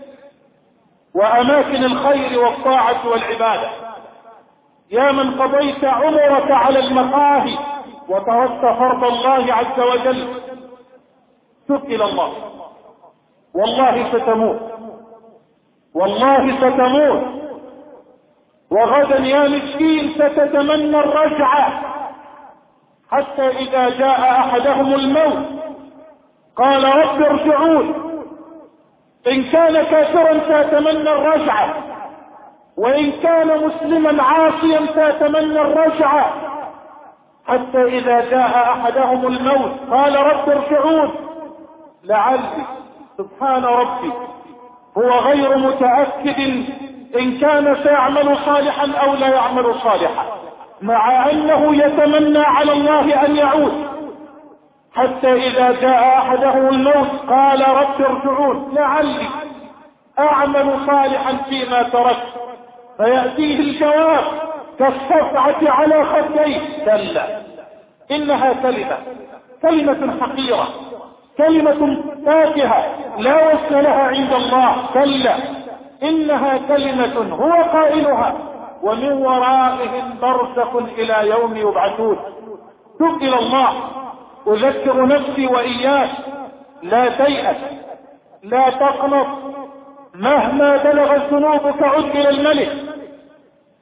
وأماكن الخير والطاعة والعبادة، يا من قضيت عمرك على المقاهي وتركت فرض الله عز وجل. تب إلى الله، والله ستموت، والله ستموت، وغدا يا مسكين ستتمنى الرجعة، حتى إذا جاء أحدهم الموت قال رب ارجعون. إن كان كافرا سيتمنى الرجعة، وإن كان مسلما عاصيا سيتمنى الرجعة، حتى إذا جاء أحدهم الموت قال رب ارجعون لعلي. سبحان ربي، هو غير متأكد إن كان سيعمل صالحا أو لا يعمل صالحا، مع أنه يتمنى على الله أن يعود، حتى إذا جاء أحدهم الموت قال رب ارجعون لعلي أعمل صالحا فيما تركت، فيأتيه الجواب كالصفعة على خديه. كلا، إنها كلمة حقيرة، كلمة تافهة لا وزن لها عند الله. كلا، إنها كلمة هو قائلها ومن ورائهم برزخ إلى يوم يبعثون. تب إلى الله. أذكر نفسي وإياك، لا تيأس، لا تقنط، مهما بلغت ذنوبك عد إلى الملك،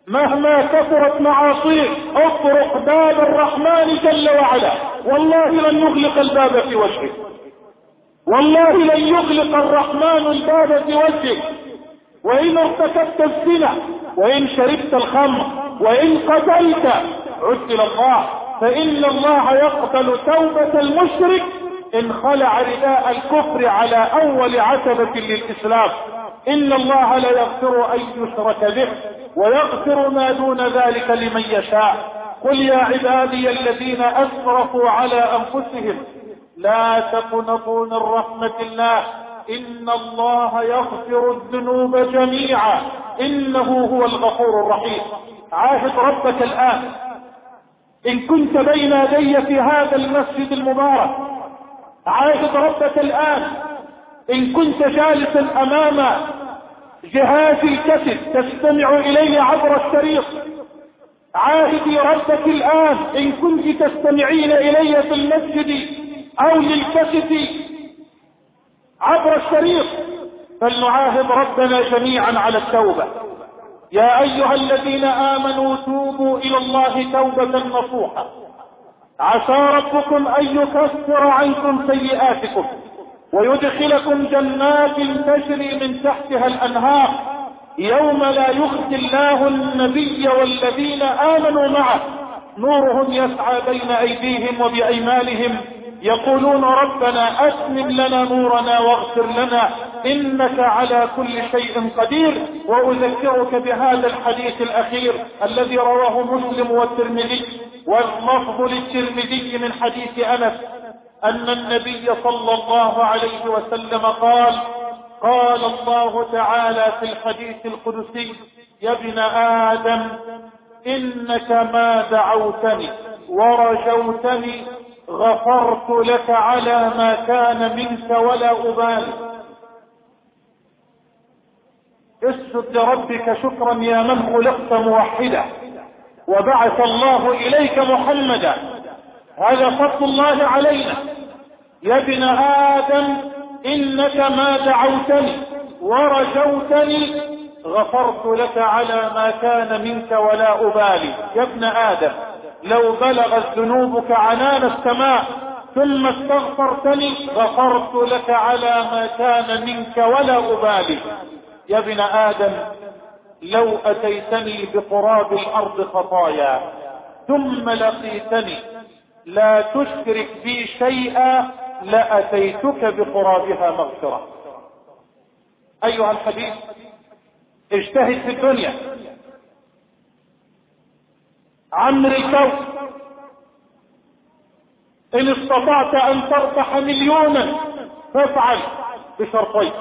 مهما كثرت معاصيك اطرق باب الرحمن جل وعلا، والله لن يغلق الباب في وجهك، والله لن يغلق الرحمن الباب في وجهك. وإن ارتكبت الزنا، وإن شربت الخمر، وإن قتلت، عد إلى الله، فإن الله يقبل توبة المشرك إن خلع رداء الكفر على أول عتبة للإسلام. إن الله لا يغفر أن يشرك به ويغفر ما دون ذلك لمن يشاء. قل يا عبادي الذين أسرفوا على أنفسهم لا تقنطوا من رحمة الله إن الله يغفر الذنوب جميعا إنه هو الغفور الرحيم. عاهد ربك الآن إن كنت بين يدي في هذا المسجد المبارك، عاهد ربك الآن إن كنت جالسا أمام جهاز الكتب تستمع إليه عبر الشريط، عاهدي ربك الآن إن كنت تستمعين إلي في المسجد أو للكتب عبر الشريط، فلنعاهد ربنا جميعا على التوبة. يا أيها الذين آمنوا توبوا إلى الله توبة نصوحا عسى ربكم أن يكفر عنكم سيئاتكم ويدخلكم جنات تجري من تحتها الأنهار يوم لا يخزي الله النبي والذين آمنوا معه نورهم يسعى بين أيديهم وبأيمانهم يقولون ربنا أتمم لنا نورنا واغفر لنا إنك على كل شيء قدير. وأذكرك بهذا الحديث الأخير الذي رواه مسلم والترمذي، واللفظ للترمذي من حديث أنس أن النبي صلى الله عليه وسلم قال الله تعالى في الحديث القدسي يا ابن آدم إنك ما دعوتني ورجوتني غفرت لك على ما كان منك ولا أبالي. اسجد لربك شكرا يا من خلقت موحدا وبعث الله إليك محمدا، هذا فضل الله علينا. يا ابن آدم إنك ما دعوتني ورجوتني غفرت لك على ما كان منك ولا أبالي. يا ابن آدم لو بلغت ذنوبك عنان السماء ثم استغفرتني غفرت لك على ما كان منك ولا أبالي. يا ابن آدم لو أتيتني بقراب الأرض خطايا ثم لقيتني لا تشرك بي شيئا لأتيتك بقرابها مغفرة. أيها الحبيب اجتهد في الدنيا، عمر الكون. إن استطعت أن تربح مليونا فافعل بشرطين: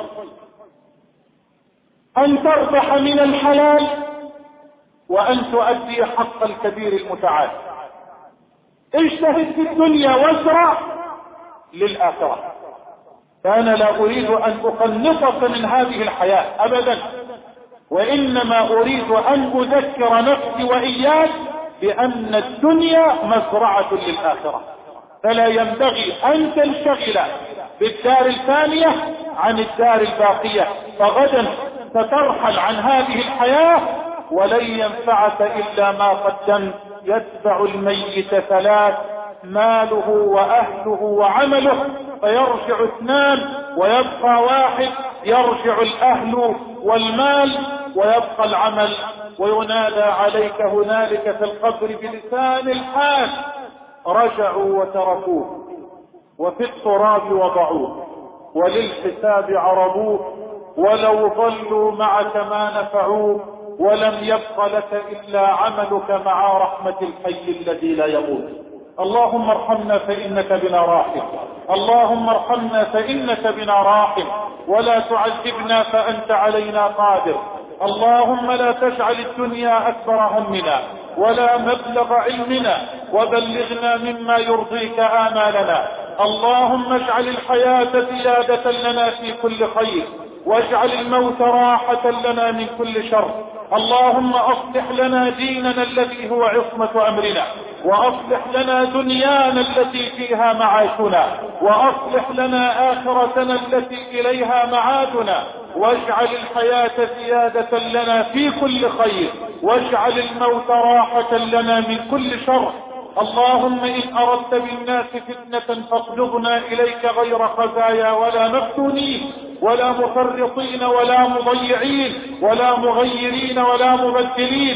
أن تربح من الحلال وأن تؤدي حق الكبير المتعال. اجتهد في الدنيا وازرع للآخرة. فأنا لا أريد أن أقنطك من هذه الحياة أبدا، وإنما أريد أن أذكر نفسي وإياك بأن الدنيا مزرعة للآخرة، فلا ينبغي أن تنشغل بالدار الثانية عن الدار الباقية، فغدا سترحل عن هذه الحياة ولن ينفعك إلا ما قدمت. يتبع الميت ثلاث: ماله وأهله وعمله، فيرجع اثنان ويبقى واحد، يرجع الأهل والمال ويبقى العمل، وينادى عليك هنالك في القبر بلسان الحال: رجعوا وتركوه وفي التراب وضعوه وللحساب عرضوه ولو ضلوا معك ما نفعوه ولم يبق لك إلا عملك مع رحمة الحي الذي لا يموت. اللهم ارحمنا فإنك بنا راحم، اللهم ارحمنا فإنك بنا راحم، ولا تعذبنا فأنت علينا قادر. اللهم لا تجعل الدنيا أكبر همنا ولا مبلغ علمنا، وبلغنا مما يرضيك آمالنا. اللهم اجعل الحياة زيادة لنا في كل خير، واجعل الموت راحة لنا من كل شر. اللهم أصلح لنا ديننا الذي هو عصمة أمرنا، وأصلح لنا دنيانا التي فيها معاشنا، وأصلح لنا آخرتنا التي إليها معادنا. واجعل الحياة زيادة لنا في كل خير، واجعل الموت راحة لنا من كل شر. اللهم إن أردت بالناس فتنة فاقلبنا إليك غير خزايا ولا مفتونين ولا مفرطين ولا مضيعين ولا مغيرين ولا مبدلين.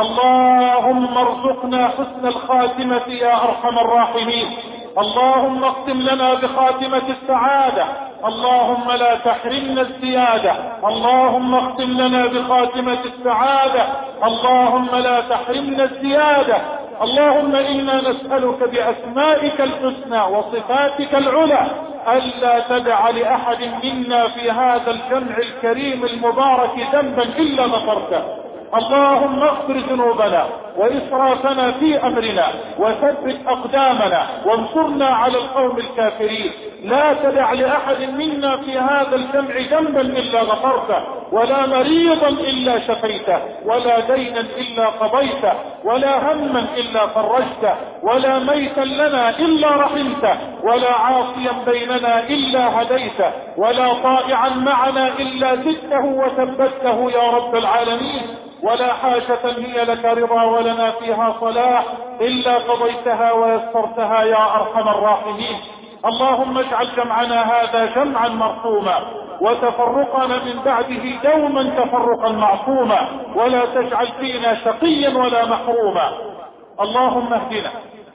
اللهم ارزقنا حسن الخاتمة يا أرحم الراحمين. اللهم اختم لنا بخاتمة السعادة، اللهم لا تحرمنا الزيادة. اللهم اختم لنا بخاتمة السعادة، اللهم لا تحرمنا الزيادة. اللهم إنا نسألك بأسمائك الحسنى وصفاتك العلى ألا تدع لأحد منا في هذا الجمع الكريم المبارك ذنبا إلا غفرته. اللهم اغفر ذنوبنا وإسرافنا في أمرنا وثبت أقدامنا وانصرنا على القوم الكافرين. لا تدع لأحد منا في هذا الجمع ذنبا إلا غفرته، ولا مريضا إلا شفيته، ولا دينا إلا قضيته، ولا هما إلا فرجته، ولا ميتا لنا إلا رحمته، ولا عاصيا بيننا إلا هديته، ولا طائعا معنا إلا زدته وثبته يا رب العالمين. ولا حاجة هي لك رضا ولنا فيها صلاح إلا قضيتها ويسرتها يا أرحم الراحمين. اللهم اجعل جمعنا هذا جمعا مرحوما وتفرقنا من بعده دوما تفرقا معصوما، ولا تجعل فينا شقيا ولا محروما. اللهم اهدنا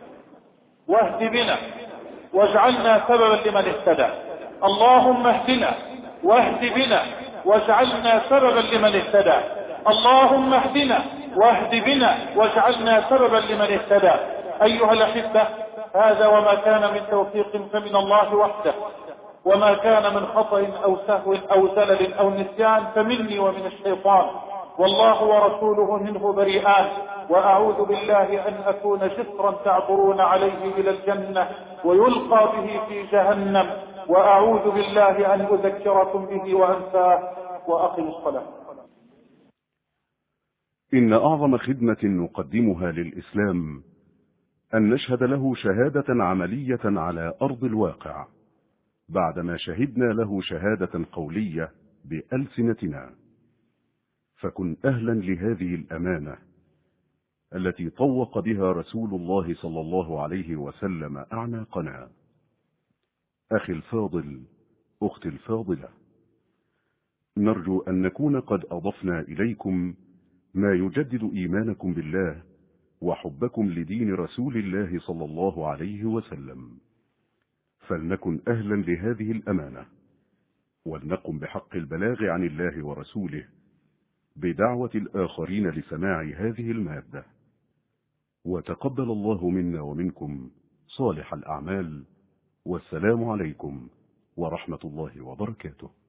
واهد بنا واجعلنا سببا لمن اهتدى. اللهم اهدنا واهد بنا واجعلنا سببا لمن اهتدى. اللهم اهدنا واهد بنا واجعلنا سببا لمن اهتدى. أيها الأحبة، هذا وما كان من توفيق فمن الله وحده، وما كان من خطأ أو سهو أو زلل أو نسيان فمني ومن الشيطان، والله ورسوله منه بريئان. وأعوذ بالله أن أكون جسرا تعبرون عليه إلى الجنة ويلقى به في جهنم، وأعوذ بالله أن أذكركم به وأنساه. وأقم الصلاة. إن أعظم خدمة نقدمها للإسلام أن نشهد له شهادة عملية على أرض الواقع بعدما شهدنا له شهادة قولية بألسنتنا. فكن أهلا لهذه الأمانة التي طوق بها رسول الله صلى الله عليه وسلم أعناقنا. أخي الفاضل، أختي الفاضلة، نرجو أن نكون قد أضفنا إليكم ما يجدد إيمانكم بالله وحبكم لدين رسول الله صلى الله عليه وسلم. فلنكن أهلا لهذه الأمانة، ولنقم بحق البلاغ عن الله ورسوله بدعوة الآخرين لسماع هذه المادة. وتقبل الله منا ومنكم صالح الأعمال، والسلام عليكم ورحمة الله وبركاته.